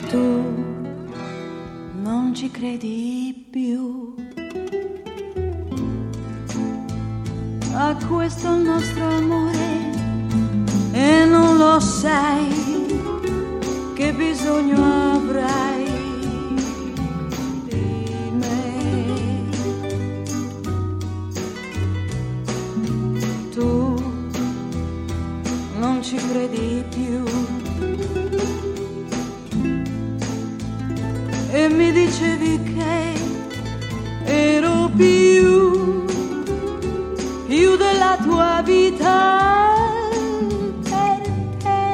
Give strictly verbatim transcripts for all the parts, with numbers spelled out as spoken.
Tu non ci credi più a questo nostro amore e non lo sai che bisogno avrai di me. Tu non ci credi più e mi dicevi che ero più, più della tua vita per te.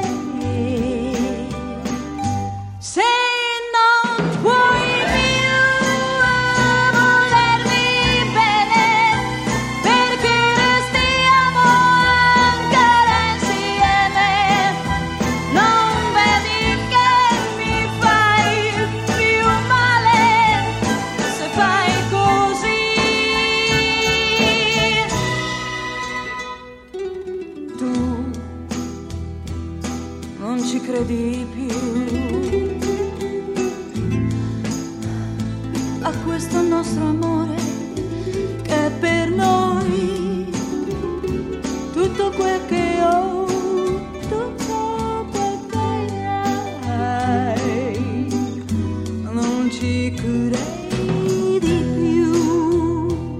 Se non puoi più volermi bene, perché restiamo ancora insieme, non vedi che mi fai più male se fai così. Tu non ci credi più a questo nostro amore che per noi tutto quel che ho, tutto quel che hai, non ci credi più.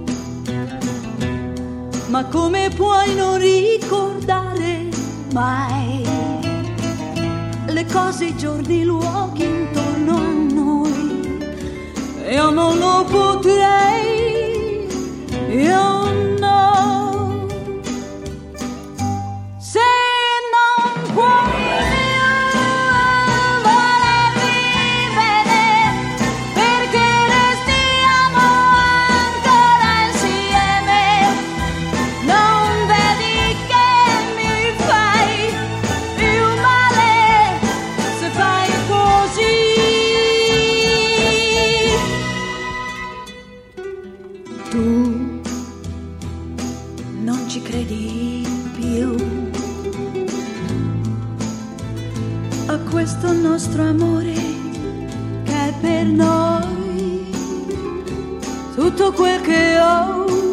Ma come puoi non ricordare mai le cose, i giorni, i luoghi intorno a noi? Io non lo potrei, io no. Se non puoi più volermi bene, perché restiamo ancora insieme, non vedi che mi fai più male se fai così. Tu non ci credi più a questo nostro amore che è per noi tutto quel che ho,